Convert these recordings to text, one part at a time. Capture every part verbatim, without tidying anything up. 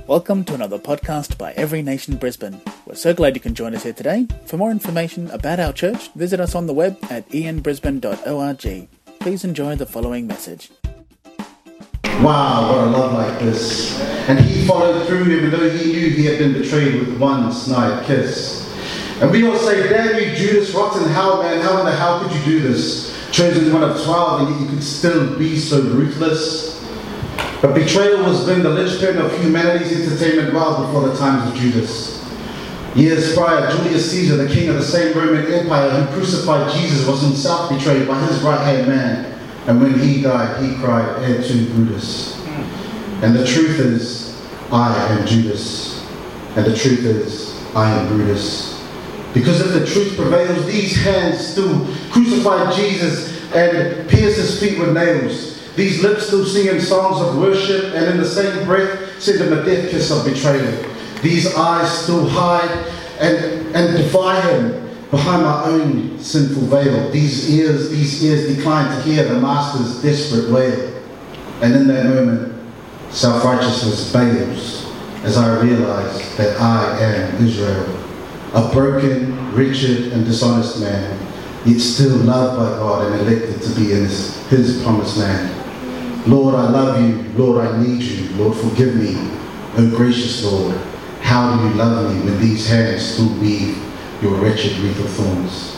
Welcome to another podcast by Every Nation Brisbane. We're so glad you can join us here today. For more information about our church, visit us on the web at e n brisbane dot org. Please enjoy the following message. Wow, what a love like this. And he followed through even though he knew he had been betrayed with one snide kiss. And we all say, damn you Judas, rotten hell man, how in the hell could you do this? Chosen one of twelve and yet you could still be so ruthless. But betrayal was then the linchpin of humanity's entertainment well before the times of Judas. Years prior, Julius Caesar, the king of the same Roman Empire who crucified Jesus, was himself betrayed by his right-hand man. And when he died, he cried, "Et tu, Brutus." And the truth is, I am Judas. And the truth is, I am Brutus. Because if the truth prevails, these hands still crucified Jesus and pierced his feet with nails. These lips still singing songs of worship and in the same breath send him a death kiss of betrayal. These eyes still hide and, and defy him behind my own sinful veil. These ears, these ears decline to hear the master's desperate wail. And in that moment, self-righteousness fails as I realize that I am Israel, a broken, wretched and dishonest man, yet still loved by God and elected to be in his, his promised land. Lord, I love you. Lord, I need you. Lord, forgive me. Oh, gracious Lord, how do you love me when these hands still weave your wretched wreath of thorns?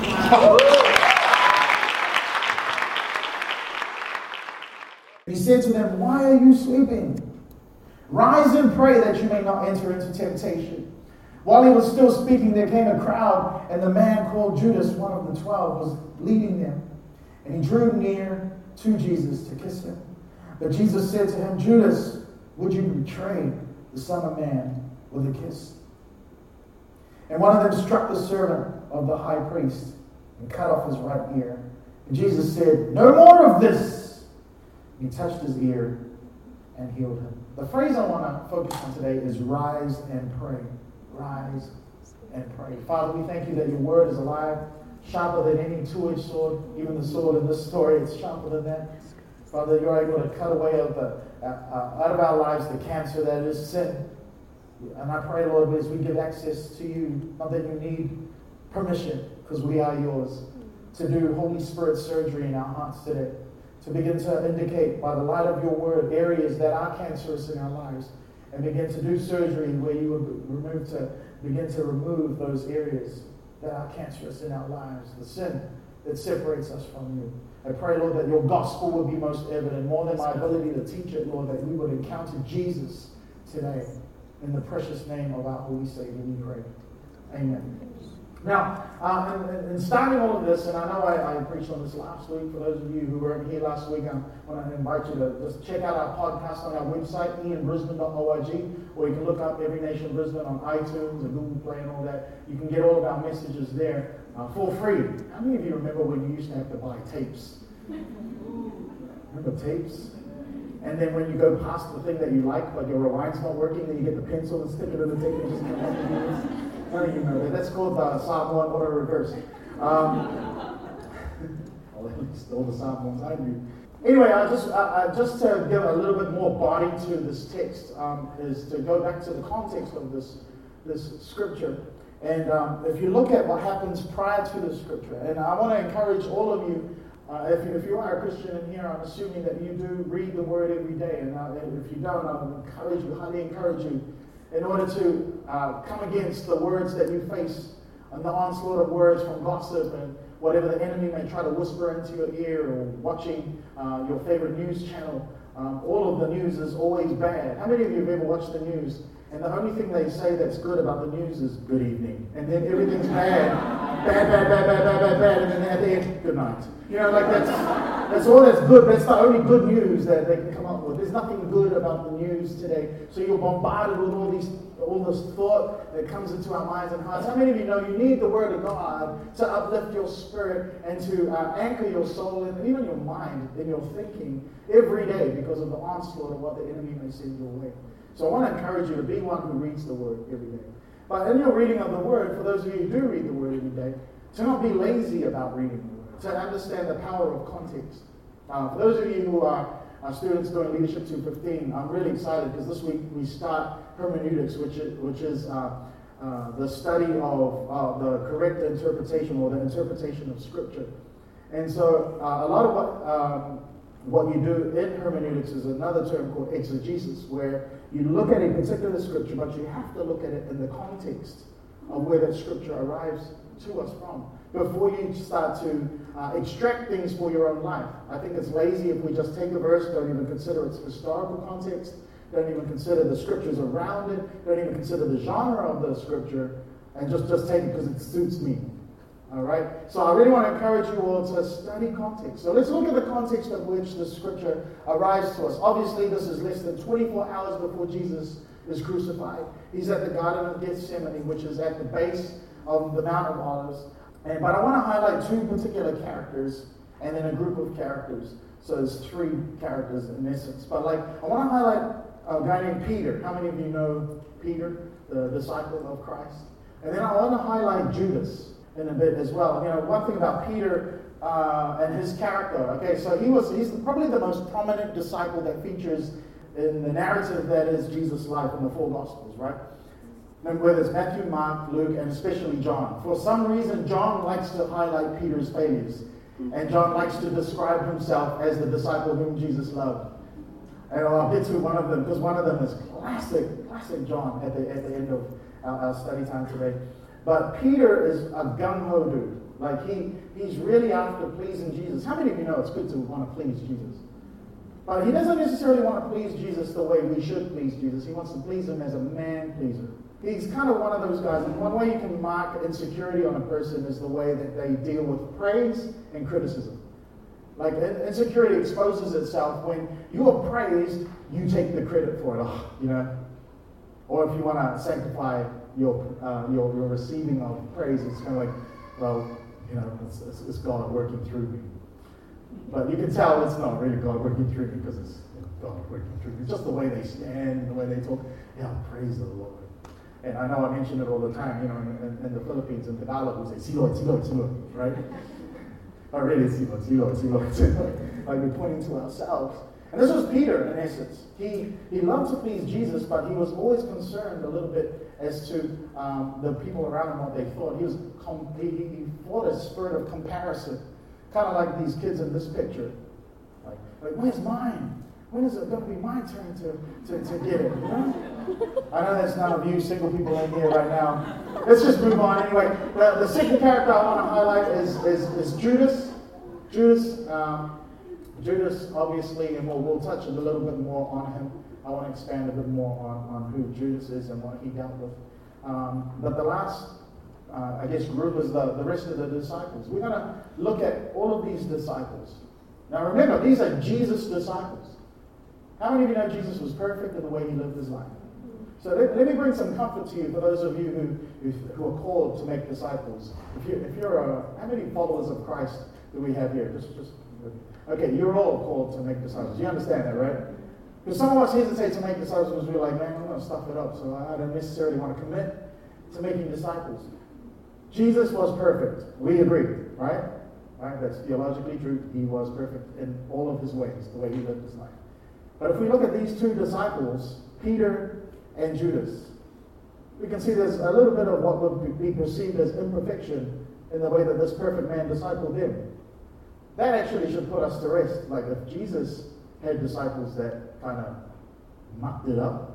He said to them, "Why are you sleeping? Rise and pray that you may not enter into temptation." While he was still speaking, there came a crowd, and the man called Judas, one of the twelve, was leading them. And he drew near to Jesus to kiss him. But Jesus said to him, "Judas, would you betray the Son of Man with a kiss?" And one of them struck the servant of the high priest and cut off his right ear. And Jesus said, "No more of this." He touched his ear and healed him. The phrase I want to focus on today is rise and pray. Rise and pray. Father, we thank you that your word is alive, sharper than any two-edged sword. Even the sword in this story, it's sharper than that. Father, you're able to cut away of the, uh, uh, out of our lives the cancer that is sin. And I pray, Lord, as we give access to you, not that you need permission, because we are yours, to do Holy Spirit surgery in our hearts today, to begin to indicate by the light of your word areas that are cancerous in our lives, and begin to do surgery where you would remove to begin to remove those areas that are cancerous in our lives, the sin that separates us from you. I pray, Lord, that your gospel would be most evident, more than my ability to teach it, Lord, that we would encounter Jesus today. In the precious name of our Holy Savior, we pray. Amen. Now, uh, in, in starting all of this, and I know I, I preached on this last week, for those of you who weren't here last week, I want to invite you to just check out our podcast on our website, e n brisbane dot org, or you can look up Every Nation Brisbane on iTunes and Google Play and all that. You can get all of our messages there uh, for free. How many of you remember when you used to have to buy tapes? Remember tapes? And then when you go past the thing that you like, but your rewind's not working, then you get the pencil and stick it in the tape and just come back and do this. None of you know that. That's called uh, Psalm one auto reverse. Um, well, at least all the Psalm ones I knew. Anyway, I just I, I, just to give a little bit more body to this text um, is to go back to the context of this this scripture. And um, if you look at what happens prior to the scripture, and I want to encourage all of you. Uh, if, you, if you are a Christian in here, I'm assuming that you do read the Word every day. And, uh, and if you don't, I would encourage you, highly encourage you, in order to uh, come against the words that you face and the onslaught of words from gossip and whatever the enemy may try to whisper into your ear, or watching uh, your favorite news channel. Um, all of the news is always bad. How many of you have ever watched the news? And the only thing they say that's good about the news is good evening. And then everything's bad. Bad, bad, bad, bad, bad, bad, bad. And then at the end, good night. You know, like that's that's all that's good. That's the only good news that they can come up with. There's nothing good about the news today. So you're bombarded with all these, all this thought that comes into our minds and hearts. How many of you know you need the Word of God to uplift your spirit and to uh, anchor your soul and even your mind in your thinking every day because of the onslaught of what the enemy may send your way? So I want to encourage you to be one who reads the Word every day. But in your reading of the Word, for those of you who do read the Word every day, to not be lazy about reading the Word, to understand the power of context. Uh, for those of you who are our students doing Leadership two fifteen, I'm really excited because this week we start hermeneutics, which is, which is uh, uh, the study of uh, the correct interpretation or the interpretation of Scripture. And so uh, a lot of what, um, what you do in hermeneutics is another term called exegesis, where you look at a particular Scripture, but you have to look at it in the context of where that Scripture arrives to us from, before you start to uh, extract things for your own life. I think it's lazy if we just take a verse, don't even consider its historical context, don't even consider the scriptures around it, don't even consider the genre of the scripture, and just, just take it because it suits me. All right? So I really want to encourage you all to study context. So let's look at the context of which the scripture arrives to us. Obviously, this is less than twenty-four hours before Jesus is crucified. He's at the Garden of Gethsemane, which is at the base of the Mount of Olives. And, but I want to highlight two particular characters and then a group of characters. So there's three characters in essence. But like, I want to highlight a guy named Peter. How many of you know Peter, the disciple of Christ? And then I want to highlight Judas in a bit as well. You know, one thing about Peter uh, and his character. Okay, so he was he's probably the most prominent disciple that features in the narrative that is Jesus' life in the four Gospels, right? And whether it's Matthew, Mark, Luke, and especially John. For some reason, John likes to highlight Peter's failures. And John likes to describe himself as the disciple whom Jesus loved. And I'll get to one of them, because one of them is classic, classic John at the, at the end of our, our study time today. But Peter is a gung-ho dude. Like, he, he's really after pleasing Jesus. How many of you know it's good to want to please Jesus? But he doesn't necessarily want to please Jesus the way we should please Jesus. He wants to please him as a man pleaser. He's kind of one of those guys. And one way you can mark insecurity on a person is the way that they deal with praise and criticism. Like, insecurity exposes itself when you are praised, you take the credit for it, oh, you know. Or if you want to sanctify your, uh, your your receiving of praise, it's kind of like, well, you know, it's, it's, it's God working through me. But you can tell it's not really God working through me because it's you know, God working through me. It's just the way they stand, the way they talk. Yeah, praise the Lord. And I know I mention it all the time, you know, in, in, in the Philippines, in Tagalog, we say, Silod, Silod, Silod, right? Not really Silod, Silod, Silod, Silod. Like we're pointing to ourselves. And this was Peter, in essence. He he loved to please Jesus, but he was always concerned a little bit as to um, the people around him, what they thought. He was com- he, he fought a spirit of comparison, kind of like these kids in this picture. Like, like where's mine? When is it going to be my turn to, to, to get it? You know? I know that's none of you single people in here right now. Let's just move on anyway. The, the second character I want to highlight is, is, is Judas. Judas, um, Judas, obviously, and we'll, we'll touch a little bit more on him. I want to expand a bit more on, on who Judas is and what he dealt with. Um, but the last, uh, I guess, group is the, the rest of the disciples. We're going to look at all of these disciples. Now remember, these are Jesus' disciples. How many of you know Jesus was perfect in the way he lived his life? So let, let me bring some comfort to you for those of you who, who, who are called to make disciples. If, you, if you're a, how many followers of Christ do we have here? Just, just, okay, you're all called to make disciples. You understand that, right? Because some of us hesitate to make disciples because we're like, man, I'm going to stuff it up, so I don't necessarily want to commit to making disciples. Jesus was perfect. We agree, right? Right? That's theologically true. He was perfect in all of his ways, the way he lived his life. But if we look at these two disciples, Peter and Judas, we can see there's a little bit of what would be perceived as imperfection in the way that this perfect man discipled him. That actually should put us to rest. Like if Jesus had disciples that kind of mucked it up,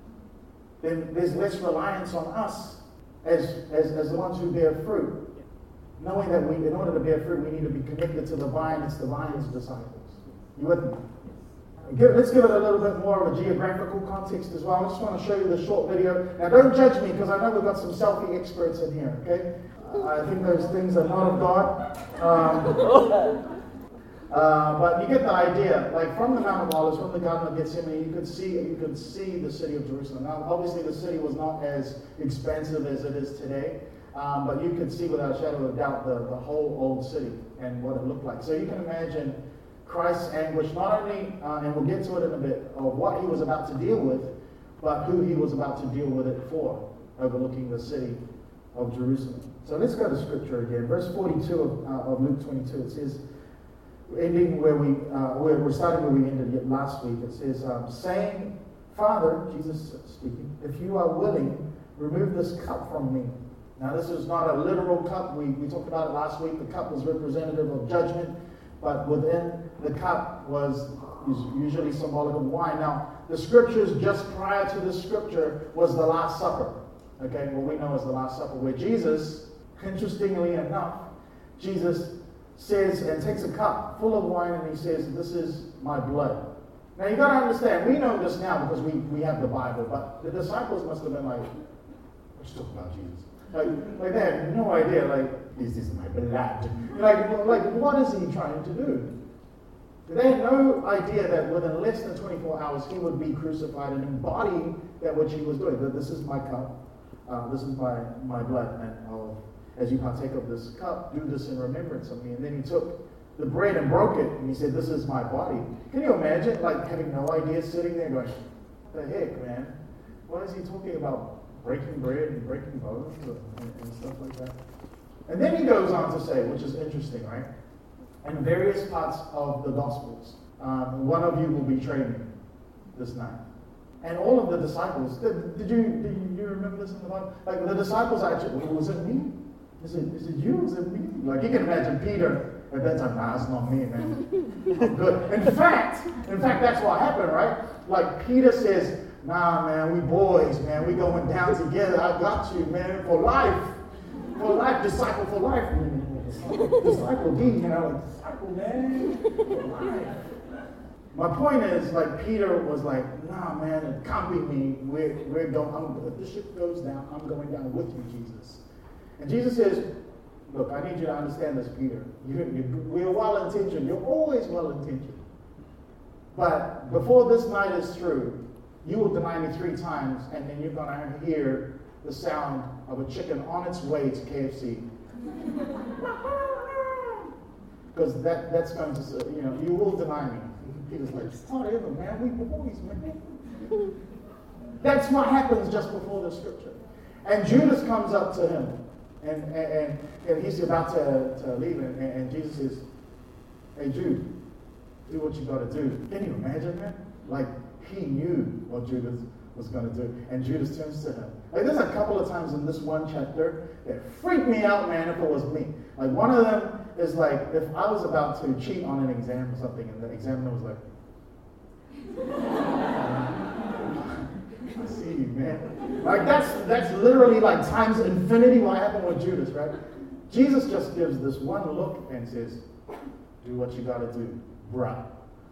then there's less reliance on us as, as, as the ones who bear fruit. Knowing that we, in order to bear fruit, we need to be connected to the vine. It's the vine's disciples. You with me? Give, let's give it a little bit more of a geographical context as well. I just want to show you the short video. Now, don't judge me because I know we've got some selfie experts in here, okay? Uh, I think those things are not of God. Um, uh, but you get the idea. Like from the Mount of Olives, from the Garden of Gethsemane, you could see you could see the city of Jerusalem. Now, obviously, the city was not as expansive as it is today, um, but you could see without a shadow of a doubt the, the whole old city and what it looked like. So you can imagine Christ's anguish, not only, uh, and we'll get to it in a bit, of what he was about to deal with, but who he was about to deal with it for, overlooking the city of Jerusalem. So let's go to scripture again. Verse forty-two of, uh, of Luke twenty-two, it says, ending where we, uh, where we're starting where we ended yet last week. It says, um, saying, Father, Jesus speaking, if you are willing, remove this cup from me. Now, this is not a literal cup. We, we talked about it last week. The cup was representative of judgment, but within the cup was usually symbolic of wine. Now, the scriptures just prior to this scripture was the Last Supper. Okay, what we know as the Last Supper, where Jesus, interestingly enough, Jesus says and takes a cup full of wine and he says, this is my blood. Now you got to understand, we know this now because we, we have the Bible, but the disciples must have been like, let's talk about Jesus. Like, like they had no idea, like, is this my blood? Like, like, what is he trying to do? They had no idea that within less than twenty-four hours he would be crucified and embody that which he was doing. That this is my cup, uh, this is my, my blood, and I'll, as you partake of this cup, do this in remembrance of me. And then he took the bread and broke it, and he said, this is my body. Can you imagine, like, having no idea, sitting there going, what the heck, man? Why is he talking about breaking bread and breaking bones and, and stuff like that? And then he goes on to say, which is interesting, right? In various parts of the Gospels, um, one of you will betray me this night. And all of the disciples, did, did, you, did you remember this in the Bible? Like, the disciples actually, well, was it me? Is it, is it you? Is it me? Like, you can imagine Peter at that time, nah, it's not me, man. I'm good. In fact, in fact, that's what happened, right? Like, Peter says, nah, man, we boys, man, we going down together. I got you, man, for life. For life, disciple for life. Disciple D, you know, like, disciple, man, for life. My point is, like, Peter was like, nah, man, it can't be me. We're, we're going, I'm, if the ship goes down, I'm going down with you, Jesus. And Jesus says, look, I need you to understand this, Peter. You, you, we're well-intentioned. You're always well-intentioned. But before this night is through, you will deny me three times, and then you're going to hear the sound of a chicken on its way to K F C. Because that, that's going to, you know, you will deny me. Peter's like, whatever, man, we boys, man. That's what happens just before the scripture. And Judas comes up to him, and, and, and he's about to, to leave, and, and Jesus says, hey, Jude, do what you got to do. Can you imagine that? Like, he knew what Judas was going to do. And Judas turns to him. Like, there's a couple of times in this one chapter that freaked me out, man, if it was me. Like, one of them is like, if I was about to cheat on an exam or something, and the examiner was like, I see you, man. Like, that's, that's literally like times infinity what happened with Judas, right? Jesus just gives this one look and says, do what you got to do, bruh.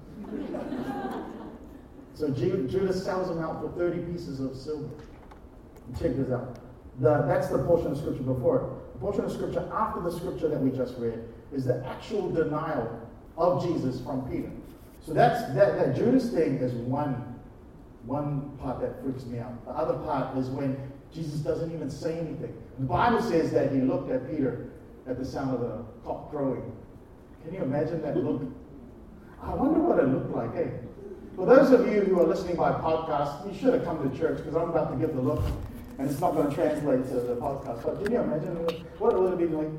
So Judas sells him out for thirty pieces of silver. Check this out. The, that's the portion of scripture before it. The portion of scripture after the scripture that we just read is the actual denial of Jesus from Peter. So that's that, that Judas thing is one, one part that freaks me out. The other part is when Jesus doesn't even say anything. The Bible says that he looked at Peter at the sound of the cock crowing. Can you imagine that look? I wonder what it looked like, eh? For those of you who are listening by podcast, you should have come to church because I'm about to give the look and it's not going to translate to the podcast. But can you imagine what would it be like?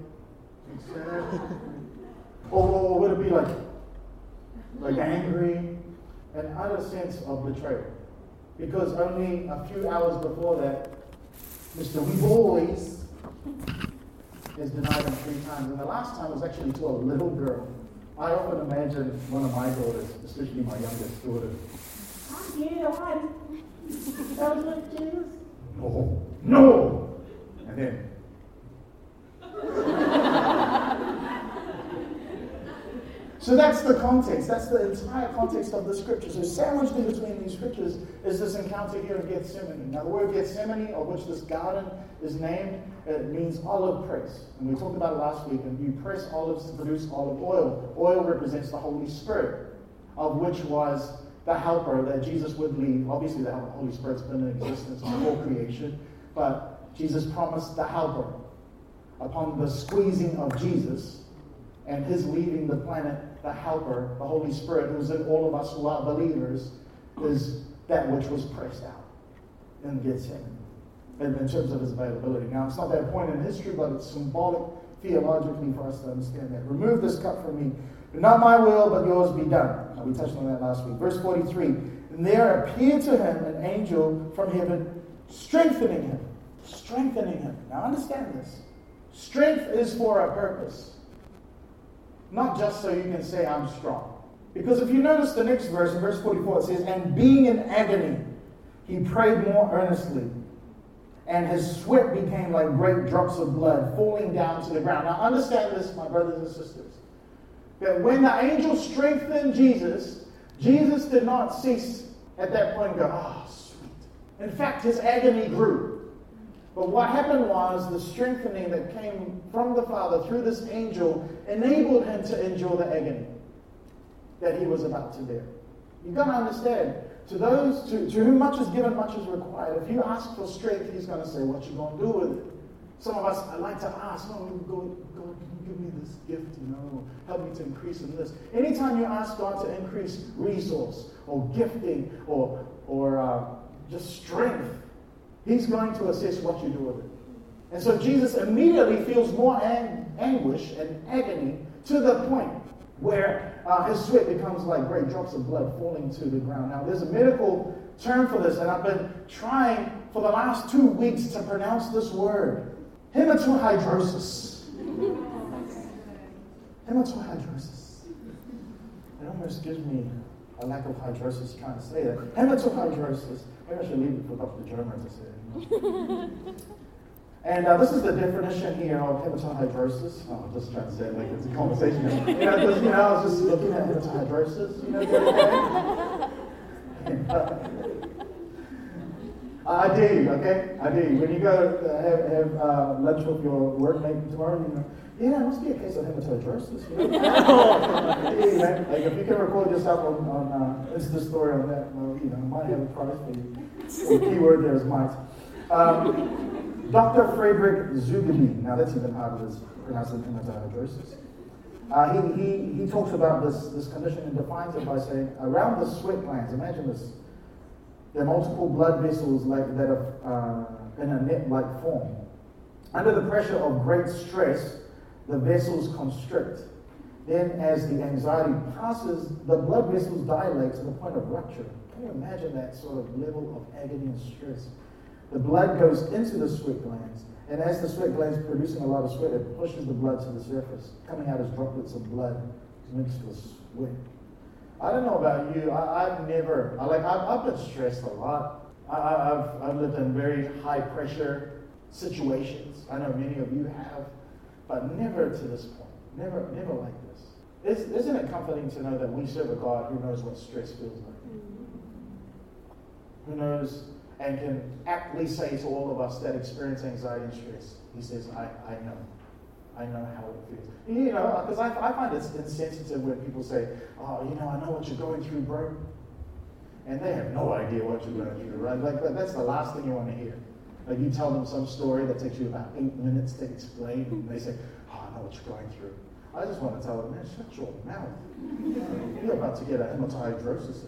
Or, or would it be like, like angry? An utter sense of betrayal. Because only a few hours before that, Mister We Boys has denied him three times. And the last time was actually to a little girl. I often imagine one of my daughters, especially my youngest daughter. I'm here, one. That was like Jesus. No, no. And then. So that's the context. That's the entire context of the scripture. So sandwiched in between these scriptures is this encounter here in Gethsemane. Now the word Gethsemane, of which this garden is named, it means olive press. And we talked about it last week. And you press olives to produce olive oil. Oil represents the Holy Spirit, of which was the helper that Jesus would leave. Obviously the Holy Spirit's been in existence before creation. But Jesus promised the helper. Upon the squeezing of Jesus and his leaving the planet, the helper, the Holy Spirit, who's in all of us who are believers, is that which was pressed out in Gethsemane in terms of his availability. Now, it's not that point in history, but it's symbolic theologically for us to understand that. Remove this cup from me. Not my will, but yours be done. Now, we touched on that last week. Verse forty-three. And there appeared to him an angel from heaven, strengthening him. Strengthening him. Now understand this. Strength is for a purpose. Not just so you can say, I'm strong. Because if you notice the next verse, in verse forty-four, it says, and being in agony, he prayed more earnestly. And his sweat became like great drops of blood falling down to the ground. Now understand this, my brothers and sisters. That when the angel strengthened Jesus, Jesus did not cease at that point and go, oh, sweet. In fact, his agony grew. But what happened was the strengthening that came from the Father through this angel enabled him to endure the agony that he was about to bear. You've got to understand, to those to, to whom much is given, much is required. If you ask for strength, he's going to say, what you going to do with it? Some of us, I like to ask, oh, God, God, can you give me this gift, you know, help me to increase in this. Anytime you ask God to increase resource or gifting or, or uh, just strength, he's going to assess what you do with it. And so Jesus immediately feels more ang- anguish and agony to the point where uh, his sweat becomes like great drops of blood falling to the ground. Now, there's a medical term for this, and I've been trying for the last two weeks to pronounce this word. Hematohydrosis. Hematohydrosis. It almost gives me a lack of hydrosis trying to say that. Hematohydrosis. Maybe I should leave it for Doctor German to say. And uh, this is the definition here of hematohydrosis. Oh, I'm just trying to say it like it's a conversation. You know, because, you know, I was just looking at hematohydrosis, you know, the other day. I dare you, okay? I dare you. When you go uh, have, have uh, lunch with your workmate tomorrow, you know, yeah, it must be a case of hematohydrosis. You know? Yeah, like if you can record yourself on, on uh, Insta story on that, well, you know, I might have a prize for you. The key word there is might. Um, Doctor Frederick Zugby. Now that's even harder to pronounce than hematohydrosis. Uh, he, he, he talks about this, this condition and defines it by saying, around the sweat glands, imagine this. There are multiple blood vessels like that are uh, in a net-like form. Under the pressure of great stress, the vessels constrict. Then as the anxiety passes, the blood vessels dilate to the point of rupture. Can you imagine that sort of level of agony and stress? The blood goes into the sweat glands, and as the sweat glands are producing a lot of sweat, it pushes the blood to the surface, coming out as droplets of blood mixed with sweat. I don't know about you. I, I've never, I like, I've, I've been stressed a lot. I, I've, I've lived in very high pressure situations. I know many of you have, but never to this point. Never, never like this. It's, isn't it comforting to know that we serve a God who knows what stress feels like? Who knows and can aptly say to all of us that experience anxiety and stress, he says, I, I know. I know how it feels. You know, because I, I find it's insensitive when people say, oh, you know, I know what you're going through, bro. And they have no idea what you're going through, right? Like, that's the last thing you want to hear. Like, you tell them some story that takes you about eight minutes to explain, and they say, oh, I know what you're going through. I just want to tell them, man, shut your mouth. You're about to get a hematohydrosis.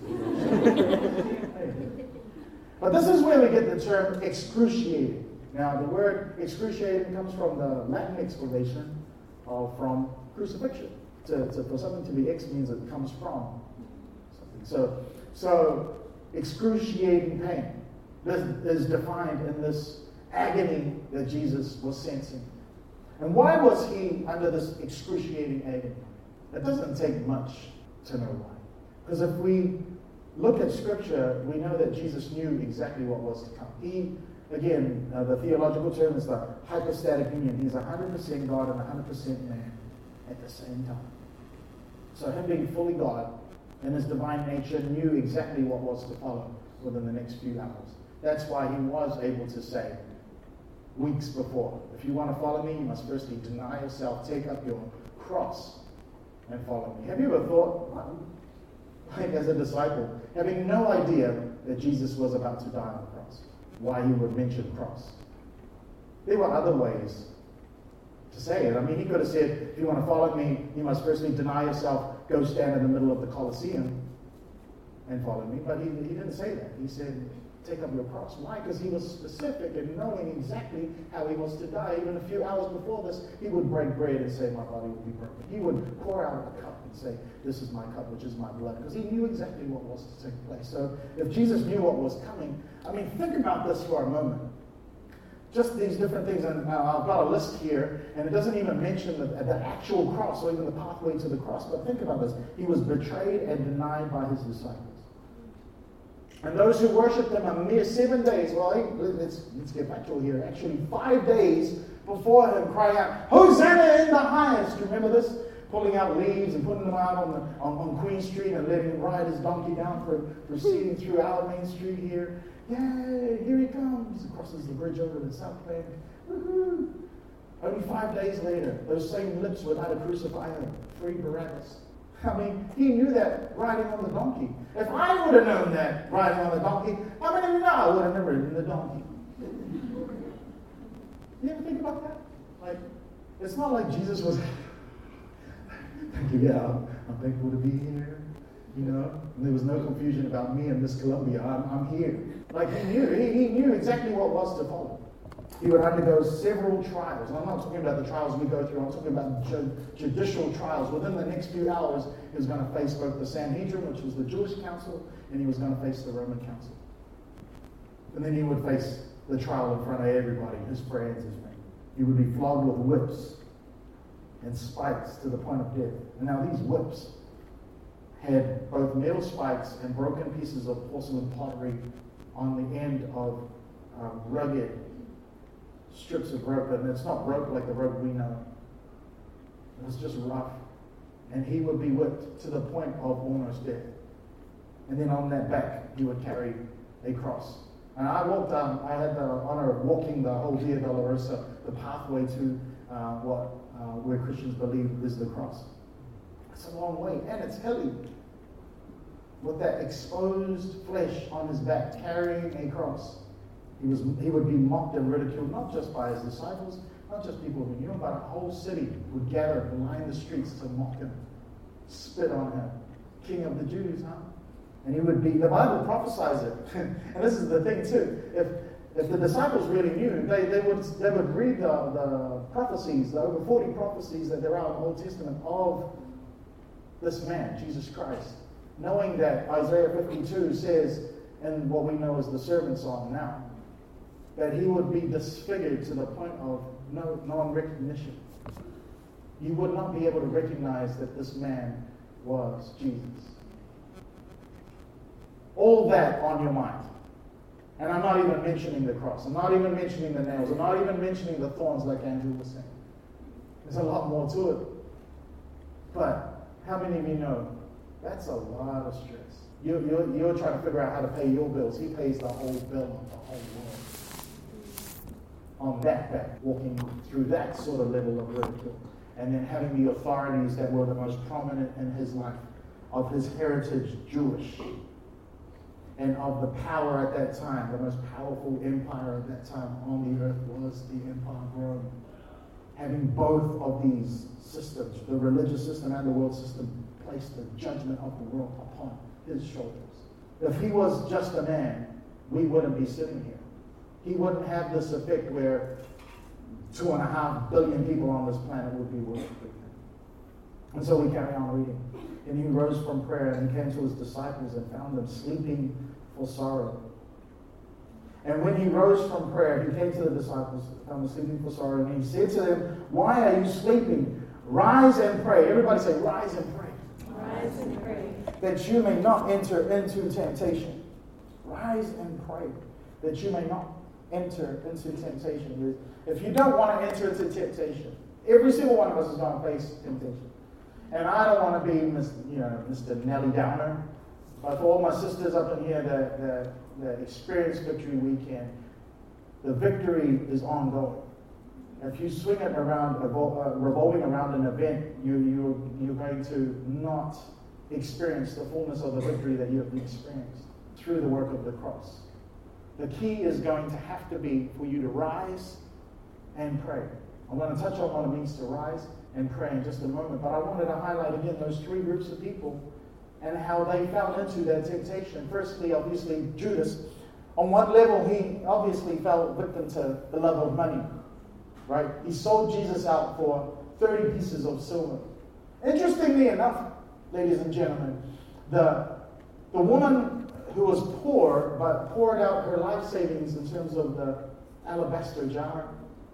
But this is where we get the term excruciating. Now, the word excruciating comes from the Latin explanation of from crucifixion. To, to, for something to be ex means it comes from something. So, so excruciating pain this is defined in this agony that Jesus was sensing. And why was he under this excruciating agony? It doesn't take much to know why. Because if we look at Scripture, we know that Jesus knew exactly what was to come. He Again, uh, the theological term is the hypostatic union. He's one hundred percent God and one hundred percent man at the same time. So him being fully God in his divine nature knew exactly what was to follow within the next few hours. That's why he was able to say weeks before, if you want to follow me, you must firstly deny yourself, take up your cross, and follow me. Have you ever thought, like as a disciple, having no idea that Jesus was about to die on the cross, why he would mention cross? There were other ways to say it. I mean, he could have said, if you want to follow me, you must firstly deny yourself, go stand in the middle of the Colosseum and follow me. But he, he didn't say that. He said, take up your cross. Why? Because he was specific in knowing exactly how he was to die. Even a few hours before this, he would break bread and say, my body will be broken. He would pour out a cup and say, this is my cup, which is my blood, because he knew exactly what was to take place. So if Jesus knew what was coming, I mean, think about this for a moment. Just these different things, and uh, I've got a list here, and it doesn't even mention the, the actual cross or even the pathway to the cross, but think about this. He was betrayed and denied by his disciples. And those who worshiped him a mere seven days, well, let's, let's get factual here, actually five days before him, crying out, Hosanna in the highest. Do you remember this? Pulling out leaves and putting them out on, the, on, on Queen Street and letting him ride his donkey down, for proceeding through our Main Street here. Yay, here he comes. He crosses the bridge over to the South Bank. Woohoo! Only five days later, those same lips were about to crucify him. Free Barabbas. I mean, he knew that riding on the donkey. If I would have known that riding on the donkey, how many of you know I would have never ridden the donkey? You ever think about that? Like, it's not like Jesus was, thank you, yeah, I'm, I'm thankful to be here. You know, and there was no confusion about me and Miss Columbia. I'm, I'm here. Like he knew, he, he knew exactly what was to follow. He would undergo several trials. And I'm not talking about the trials we go through. I'm talking about ju- judicial trials. Within the next few hours, he was going to face both the Sanhedrin, which was the Jewish council, and he was going to face the Roman council. And then he would face the trial in front of everybody, his friends, his family. He would be flogged with whips and spikes to the point of death. And now these whips had both metal spikes and broken pieces of porcelain pottery on the end of uh, rugged strips of rope, and it's not rope like the rope we know. It was just rough. And he would be whipped to the point of almost death. And then on that back, he would carry a cross. And I walked, um, I had the honor of walking the whole Via Dolorosa, the pathway to uh, what uh, where Christians believe is the cross. It's a long way, and it's hilly. With that exposed flesh on his back, carrying a cross. He was he would be mocked and ridiculed, not just by his disciples, not just people who knew him, but a whole city would gather and line the streets to mock him, spit on him. King of the Jews, huh? And he would be, the Bible prophesies it. And this is the thing too. If if the disciples really knew, they, they would they would read the, the prophecies, the over forty prophecies that there are in the Old Testament of this man, Jesus Christ. Knowing that Isaiah fifty-two says, in what we know as the servant song now, that he would be disfigured to the point of no non-recognition. You would not be able to recognize that this man was Jesus. All that on your mind. And I'm not even mentioning the cross. I'm not even mentioning the nails. I'm not even mentioning the thorns like Andrew was saying. There's a lot more to it. But how many of you know that's a lot of stress? You, you're, you're trying to figure out how to pay your bills. He pays the whole bill on the whole world. On that back, walking through that sort of level of ridicule. And then having the authorities that were the most prominent in his life, of his heritage Jewish, and of the power at that time, the most powerful empire at that time on the earth was the Empire of Rome. Having both of these systems, the religious system and the world system, placed the judgment of the world upon his shoulders. If he was just a man, we wouldn't be sitting here. He wouldn't have this effect where two and a half billion people on this planet would be worshiping him. And so we carry on reading. And he rose from prayer and he came to his disciples and found them sleeping for sorrow. And when he rose from prayer, he came to the disciples, found them sleeping for sorrow, and he said to them, why are you sleeping? Rise and pray. Everybody say, rise and pray. Rise and pray. That you may not enter into temptation. Rise and pray. That you may not enter into temptation. If you don't want to enter into temptation, every single one of us is going to face temptation. And I don't want to be, you know, Mister Nelly Downer, but for all my sisters up in here that, that, that experience Victory Weekend, the victory is ongoing. If you swing it around, uh, revolving around an event, you, you, you're going to not experience the fullness of the victory that you have experienced through the work of the cross. The key is going to have to be for you to rise and pray. I'm going to touch on what it means to rise and pray in just a moment, but I wanted to highlight again those three groups of people and how they fell into that temptation. Firstly, obviously, Judas, On one level, he obviously fell victim to the love of money, right? He sold Jesus out for thirty pieces of silver. Interestingly enough, ladies and gentlemen, the, the woman who was poor but poured out her life savings in terms of the alabaster jar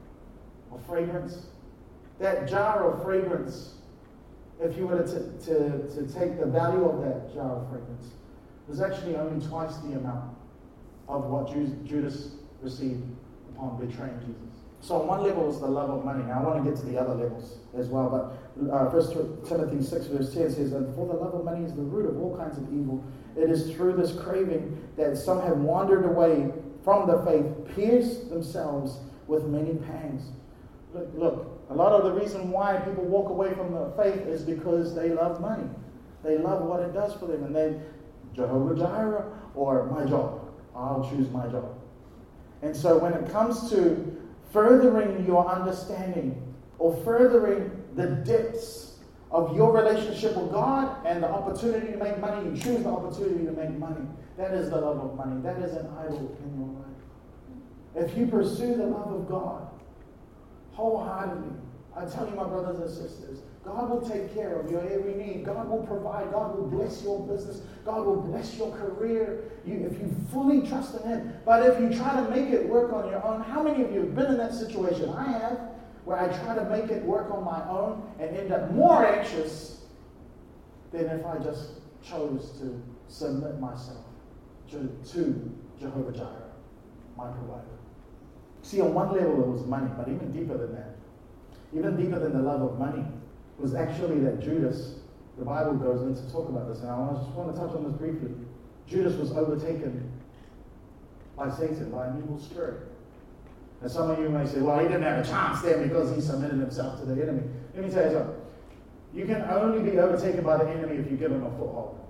of fragrance, that jar of fragrance, if you were to, to, to take the value of that jar of fragrance, was actually only twice the amount of what Judas received upon betraying Jesus. So on one level is the love of money. Now I want to get to the other levels as well, but uh, First Timothy six verse ten says, "And for the love of money is the root of all kinds of evil. It is through this craving that some have wandered away from the faith, pierced themselves with many pangs." Look, look, a lot of the reason why people walk away from the faith is because they love money. They love what it does for them, and they, Jehovah Jireh or my job. I'll choose my job. And so when it comes to furthering your understanding or furthering the depths of your relationship with God and the opportunity to make money, you choose the opportunity to make money. That is the love of money. That is an idol in your life. If you pursue the love of God wholeheartedly, I tell you, my brothers and sisters, God will take care of your every need. God will provide. God will bless your business. God will bless your career you, if you fully trust in Him. But if you try to make it work on your own, how many of you have been in that situation? I have, where I try to make it work on my own and end up more anxious than if I just chose to submit myself to, to Jehovah Jireh, my provider. See, on one level it was money, but even deeper than that, even deeper than the love of money, was actually that Judas, the Bible goes in to talk about this, and I just want to touch on this briefly. Judas was overtaken by Satan, by an evil spirit. And some of you may say, well, he didn't have a chance there because he submitted himself to the enemy. Let me tell you something. You can only be overtaken by the enemy if you give him a foothold.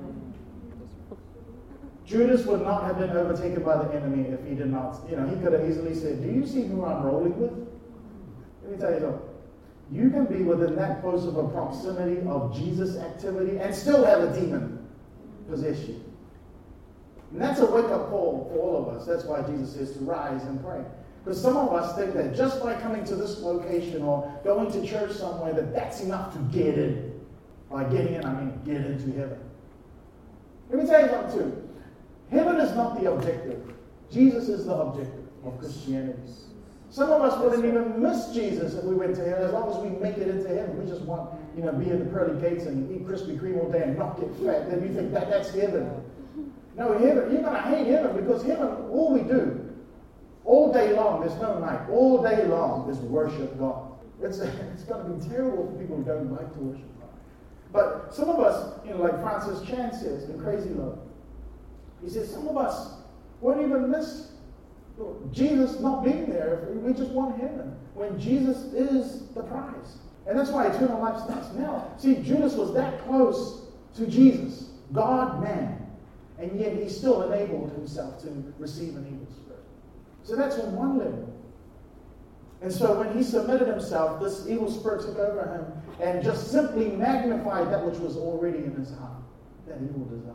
Judas would not have been overtaken by the enemy if he did not, you know, he could have easily said, do you see who I'm rolling with? Let me tell you something. You can be within that close of a proximity of Jesus' activity and still have a demon possess you. And that's a wake-up call for all of us. That's why Jesus says to rise and pray. Because some of us think that just by coming to this location or going to church somewhere, that that's enough to get in. By getting in, I mean get into heaven. Let me tell you something too. Heaven is not the objective. Jesus is the objective of Christianity. Some of us wouldn't even miss Jesus if we went to heaven, as long as we make it into heaven. We just want, you know, be in the pearly gates and eat Krispy Kreme all day and not get fat. Then you think that that's heaven. No, heaven, you're going to hate heaven, because heaven, all we do, all day long, there's no night, all day long is worship God. It's, it's going to be terrible for people who don't like to worship God. But some of us, you know, like Francis Chan says in Crazy Love, he says some of us won't even miss Jesus not being there. We just want heaven when Jesus is the prize. And that's why eternal life starts now. See, Judas was that close to Jesus, God, man, and yet he still enabled himself to receive an evil spirit. So that's on one level. And so when he submitted himself, this evil spirit took over him and just simply magnified that which was already in his heart, that evil desire.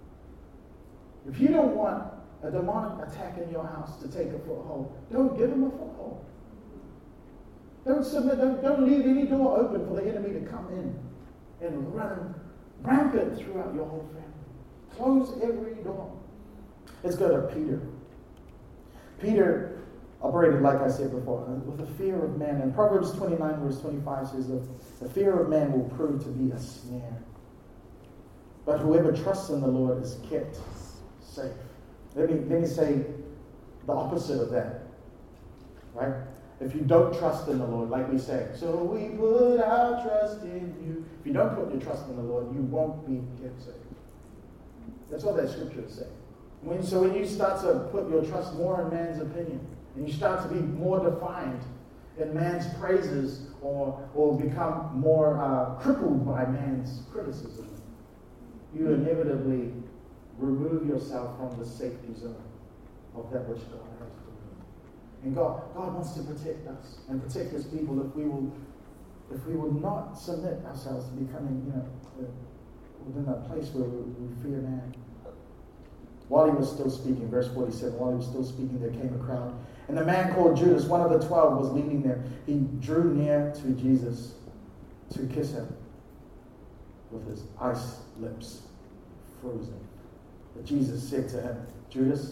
If you don't want a demonic attack in your house to take a foothold, don't give him a foothold. Don't submit, don't, don't leave any door open for the enemy to come in and run rampant throughout your whole family. Close every door. Let's go to Peter. Peter operated, like I said before, with the fear of man. And Proverbs twenty-nine verse twenty-five says that the fear of man will prove to be a snare. But whoever trusts in the Lord is kept safe. Let me, let me say the opposite of that, right? If you don't trust in the Lord, like we say, so we put our trust in you. If you don't put your trust in the Lord, you won't be kept safe. That's what that scripture is saying. When, so when you start to put your trust more in man's opinion, and you start to be more defined in man's praises, or, or become more uh, crippled by man's criticism, you inevitably remove yourself from the safety zone of that which God has to do. And God, God wants to protect us and protect His people if we will, if we will not submit ourselves to becoming, you know, within that place where we, we fear man. While he was still speaking, verse forty-seven, while he was still speaking, there came a crowd. And the man called Judas, one of the twelve, was leading them. He drew near to Jesus to kiss him with his ice lips frozen. But Jesus said to him, Judas,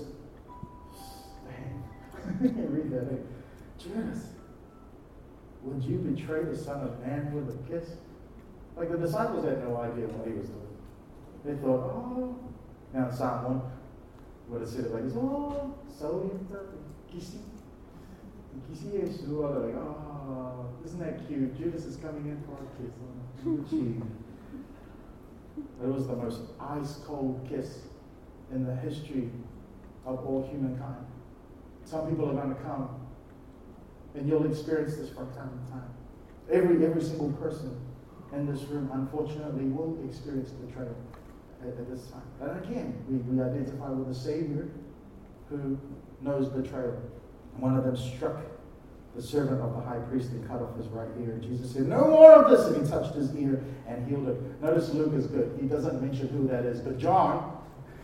dang, read that in. Judas, would you betray the Son of Man with a kiss? Like the disciples had no idea what he was doing. They thought, oh, now Psalm one would have said it like this, oh, so kissy. Kissy Yeshua, like, oh, isn't that cute? Judas is coming in for a kiss. Oh, gee. It was the most ice-cold kiss in the history of all humankind. Some people are going to come, and you'll experience this from time to time. Every every single person in this room, unfortunately, will experience betrayal at, at this time. And again, we, we identify with a Savior who knows betrayal. One of them struck the servant of the high priest and cut off his right ear. Jesus said, no more of this, and he touched his ear and healed it. Notice Luke is good. He doesn't mention who that is, but John,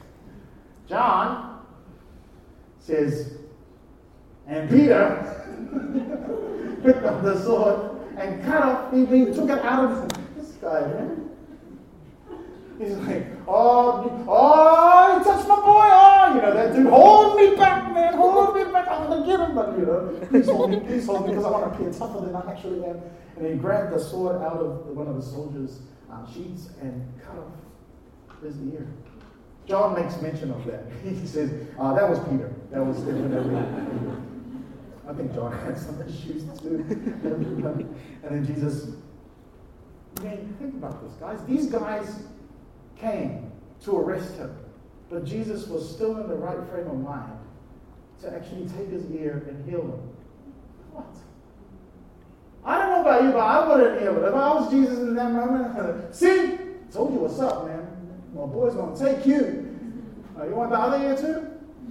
John says, and Peter picked up the sword and cut off, he, he took it out of this guy, man. He's like, oh, oh, he touched my boy, oh, you know, that dude, hold me back, man, hold me back, I'm going to get him, but, you know, please hold me, please hold me, because I want to appear tougher than I actually am. And he grabbed the sword out of one of the soldiers' uh, sheets and cut off his ear. John makes mention of that. He says, uh, that was Peter. That was definitely Peter. I think John had some issues too. And then Jesus, I mean, think about this, guys. These guys came to arrest him, but Jesus was still in the right frame of mind to actually take his ear and heal him. What? I don't know about you, but I wouldn't heal it. If I was Jesus in that moment, see, told you what's up, man. My boy's going to take you. Uh, you want the other ear too?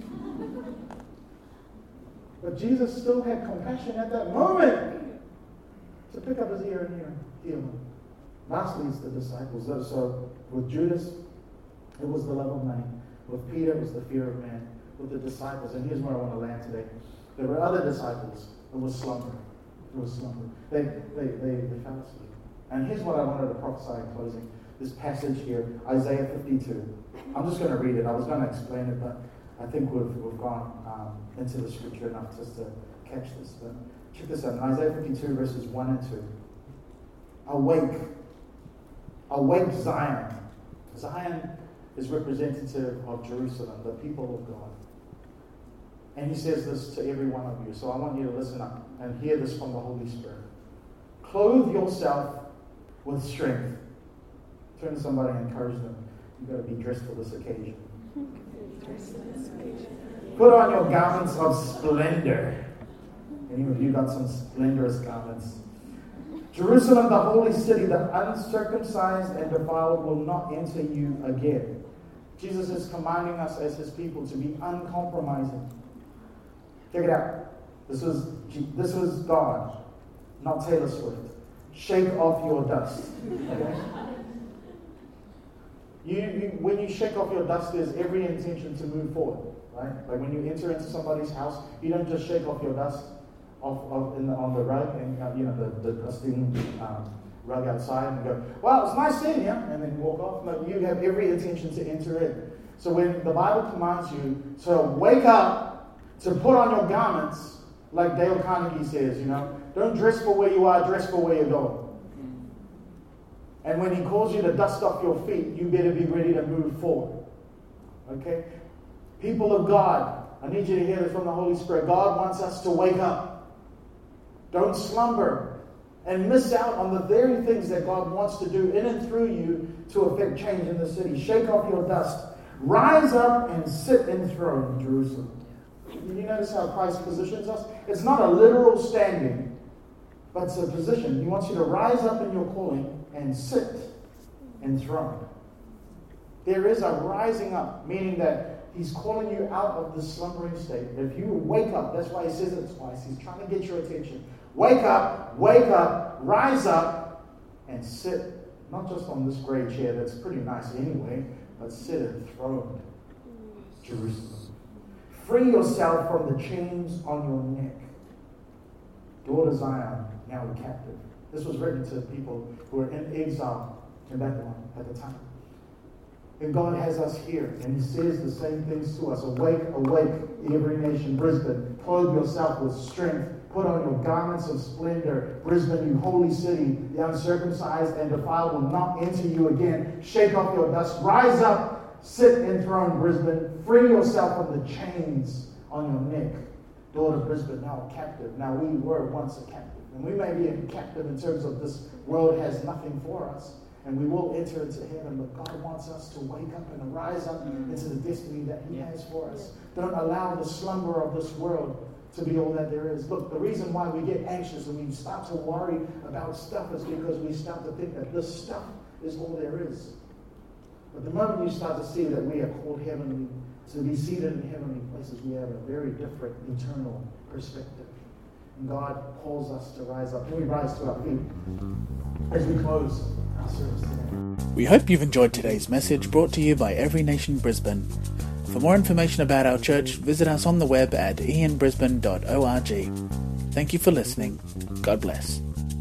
But Jesus still had compassion at that moment to pick up his ear and heal him. Lastly, it's the disciples. So with Judas, it was the love of money. With Peter, it was the fear of man. With the disciples, and here's where I want to land today. There were other disciples. It was slumber. It was slumber. They, they, they, they fell asleep. And here's what I wanted to prophesy in closing. This passage here, Isaiah fifty-two. I'm just going to read it. I was going to explain it, but I think we've, we've gone um, into the scripture enough just to catch this. But check this out. In Isaiah fifty-two, verses one and two. Awake. Awake, Zion. Zion is representative of Jerusalem, the people of God. And he says this to every one of you. So I want you to listen up and hear this from the Holy Spirit. Clothe yourself with strength. Turn to somebody and encourage them. You've got to be dressed for this occasion. Put on your garments of splendor. Any of you got some splendorous garments? Jerusalem, the holy city, the uncircumcised and defiled will not enter you again. Jesus is commanding us as his people to be uncompromising. Check it out. This was, this was God, not Taylor Swift. Shake off your dust. Okay? You, you, when you shake off your dust, there's every intention to move forward, right? Like when you enter into somebody's house, you don't just shake off your dust off, off in the, on the rug and uh, you know the, the dusting um, rug outside and go, well, it's nice seeing you, and then walk off. No, you have every intention to enter in. So when the Bible commands you to wake up, to put on your garments, like Dale Carnegie says, you know, don't dress for where you are, dress for where you're going. And when he calls you to dust off your feet, you better be ready to move forward. Okay? People of God, I need you to hear this from the Holy Spirit. God wants us to wake up. Don't slumber and miss out on the very things that God wants to do in and through you to affect change in the city. Shake off your dust. Rise up and sit enthroned, Jerusalem. Did you notice how Christ positions us? It's not a literal standing, but it's a position. He wants you to rise up in your calling and sit enthroned. There is a rising up, meaning that he's calling you out of the slumbering state. If you wake up, that's why he says it twice. He's trying to get your attention. Wake up, wake up, rise up, and sit, not just on this gray chair that's pretty nice anyway, but sit enthroned. Jerusalem. Free yourself from the chains on your neck. Daughter Zion, now the captive. This was written to people who were in exile in Babylon at the time. And God has us here, and He says the same things to us. Awake, awake, every nation. Brisbane, clothe yourself with strength. Put on your garments of splendor. Brisbane, you holy city. The uncircumcised and defiled will not enter you again. Shake off your dust. Rise up. Sit enthroned, Brisbane. Free yourself from the chains on your neck. Daughter Brisbane, now a captive. Now we were once a captive. And we may be a captive in terms of this world has nothing for us. And we will enter into heaven, but God wants us to wake up and rise up into the destiny that He has for us. Don't allow the slumber of this world to be all that there is. Look, the reason why we get anxious and we start to worry about stuff is because we start to think that this stuff is all there is. But the moment you start to see that we are called heavenly, to be seated in heavenly places, we have a very different eternal perspective. And God calls us to rise up. Can we rise to our feet as we close our service today? We hope you've enjoyed today's message brought to you by Every Nation Brisbane. For more information about our church, visit us on the web at e n brisbane dot org. Thank you for listening. God bless.